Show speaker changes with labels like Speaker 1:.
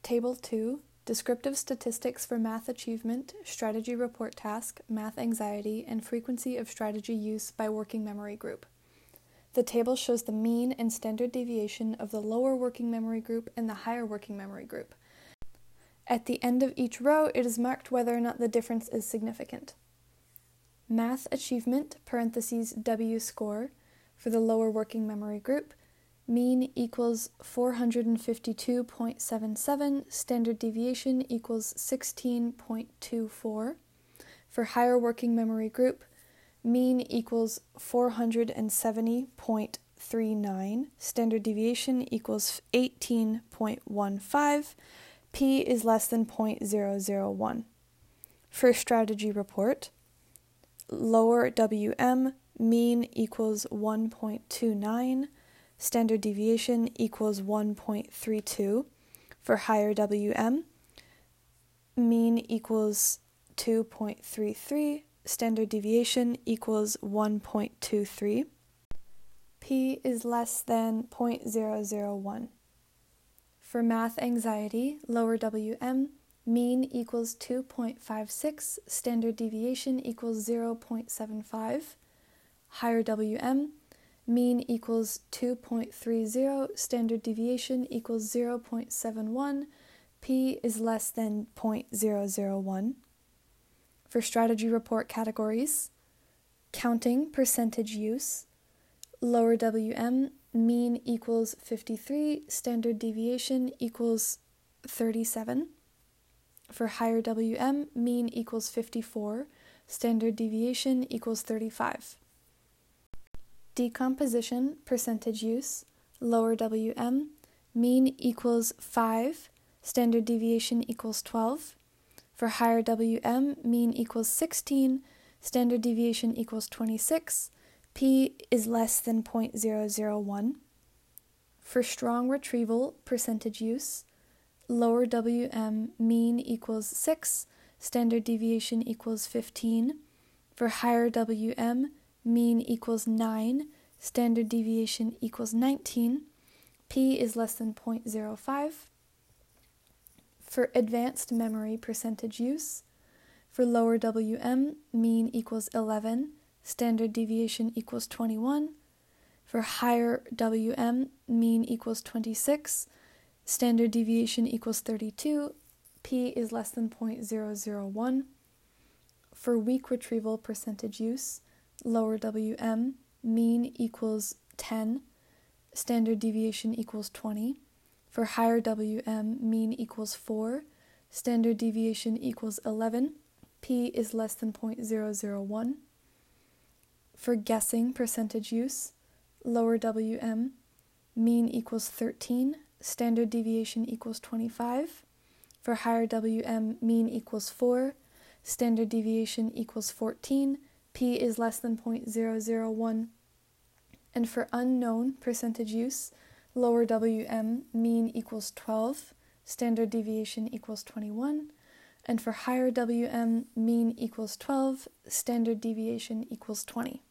Speaker 1: Table 2, Descriptive Statistics for Math Achievement, Strategy Report Task, Math Anxiety, and Frequency of Strategy Use by Working Memory Group. The table shows the mean and standard deviation of the lower working memory group and the higher working memory group. At the end of each row, it is marked whether or not the difference is significant. Math Achievement, parentheses W score, for the lower working memory group, mean equals 452.77, standard deviation equals 16.24. For higher working memory group, mean equals 470.39, standard deviation equals 18.15, p is less than 0.001. For strategy report, lower WM, mean equals 1.29, standard deviation equals 1.32. For higher WM, mean equals 2.33, standard deviation equals 1.23. P is less than 0.001. For math anxiety, lower WM, mean equals 2.56, standard deviation equals 0.75. Higher WM, mean equals 2.30, standard deviation equals 0.71, p is less than 0.001. For strategy report categories, counting percentage use, lower WM, mean equals 53, standard deviation equals 37. For higher WM, mean equals 54, standard deviation equals 35. Decomposition, percentage use, lower WM, mean equals 5, standard deviation equals 12. For higher WM, mean equals 16, standard deviation equals 26, p is less than 0.001. For strong retrieval, percentage use, lower WM, mean equals 6, standard deviation equals 15. For higher WM, mean equals 9, standard deviation equals 19, p is less than 0.05. For advanced memory percentage use, for lower WM, mean equals 11, standard deviation equals 21. For higher WM, mean equals 26, standard deviation equals 32, p is less than 0.001. For weak retrieval percentage use, lower WM, mean equals 10, standard deviation equals 20. For higher WM, mean equals 4, standard deviation equals 11, p is less than 0.001. For guessing percentage use, lower WM, mean equals 13, standard deviation equals 25. For higher WM, mean equals 4, standard deviation equals 14, p is less than 0.001. And for unknown percentage use, lower WM, mean equals 12, standard deviation equals 21, and for higher WM, mean equals 12, standard deviation equals 20.